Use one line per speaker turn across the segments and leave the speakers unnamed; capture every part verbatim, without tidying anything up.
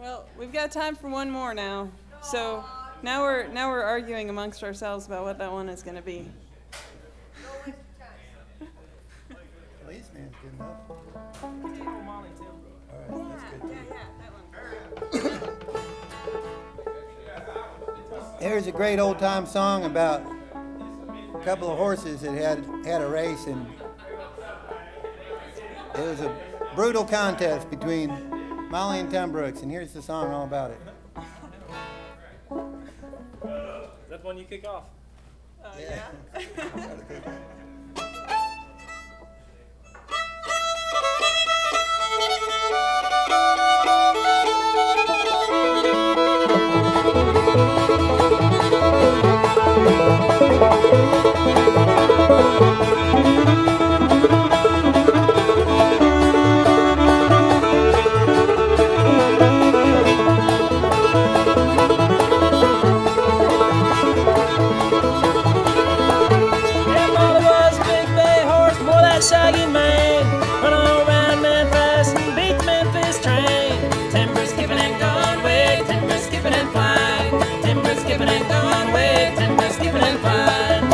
Well, we've got time for one more now. So now we're now we're arguing amongst ourselves about what that one is going to be.
Policeman's good enough.
Molly too.
All right, that's good too.
Yeah, that one.
Here's a great old time song about a couple of horses that had had a race, and it was a brutal contest between Molly and Tom Brooks, and here's the song all about it.
Is that the one you kick off?
Oh, yeah.
Shaggy man, run all around Memphis and beat the Memphis train. Timber skipping and gone away, timber skipping and flying. Timber skipping and gone away, timber skipping and flying.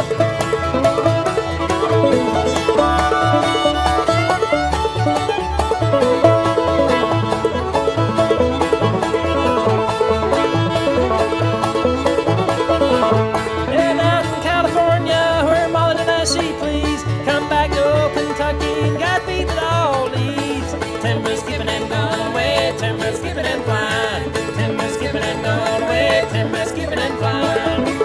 And out in California, where Molly did as she please, come back to Kentucky, got beat with all these. Timber skipping and gone away, timber skipping and flying. Timber skipping and gone away, timber skipping and flying.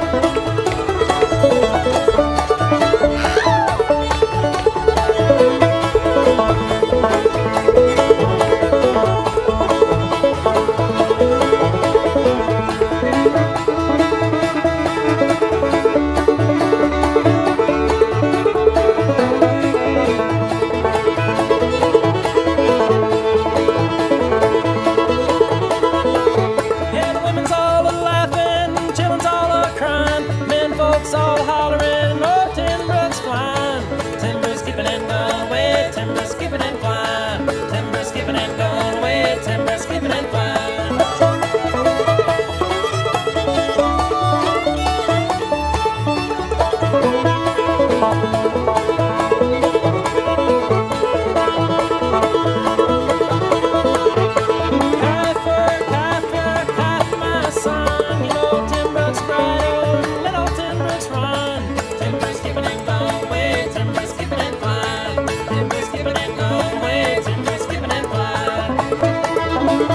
Yeah, the women's all a laughing, children's all a crying, men folks all hollering, oh, Tim Brooks flying. Timber skipping and gone away, timber skipping and flying. Timber skipping and gone away, timber skipping and flying. Kiefer, Kiefer, Kiefer, my son, you know Tim Brooks ride on, let old Tim Brooks run. Timber skipping and gone away, timber skipping and flying. Timber skipping and gone away, timber skipping and flying.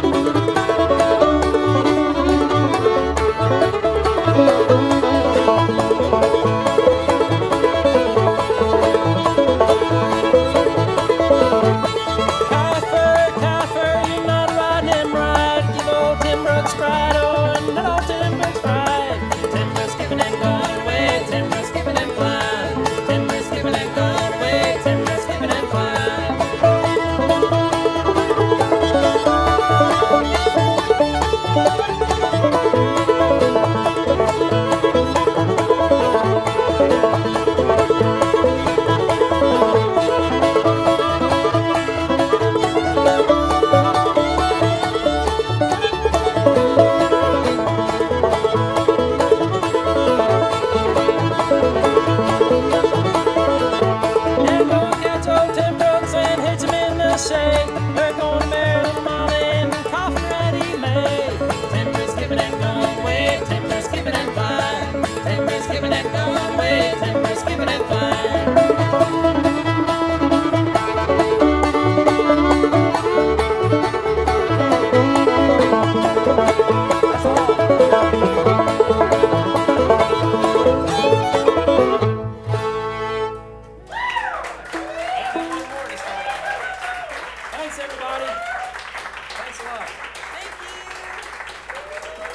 Kiefer, Kiefer, you're not riding him right. Give old Tim Brooks ride on, let old Tim Brooks ride. Timber skipping and gone away, timber skipping and flying. Timber skipping and gone away, timber skipping and flying. And go catch old Tim Brooks and hitch him in the shade. We're going to marry little Molly and coffee ready made. Timber skipping and gone away, timber skipping and flying. Timber skipping and gone away, timber skipping and flying. Thanks, everybody. Thanks a lot.
Thank you.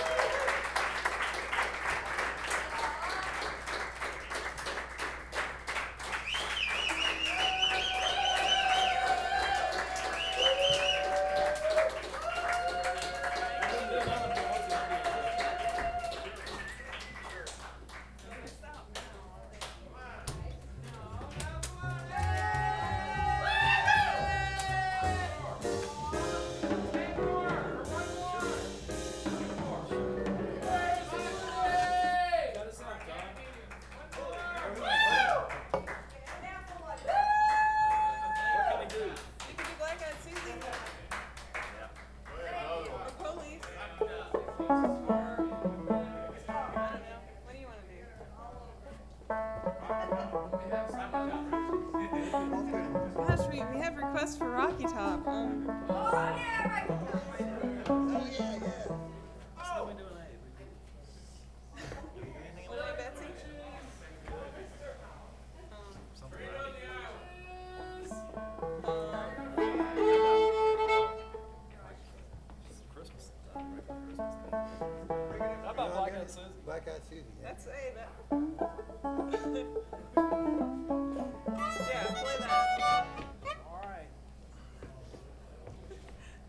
What do you want to do? Gosh, we, we have requests for Rocky Top. Um, Lily Betsy?
How about Black Eyed Susan?
Black Eyed Susie. Yeah.
Let's say that.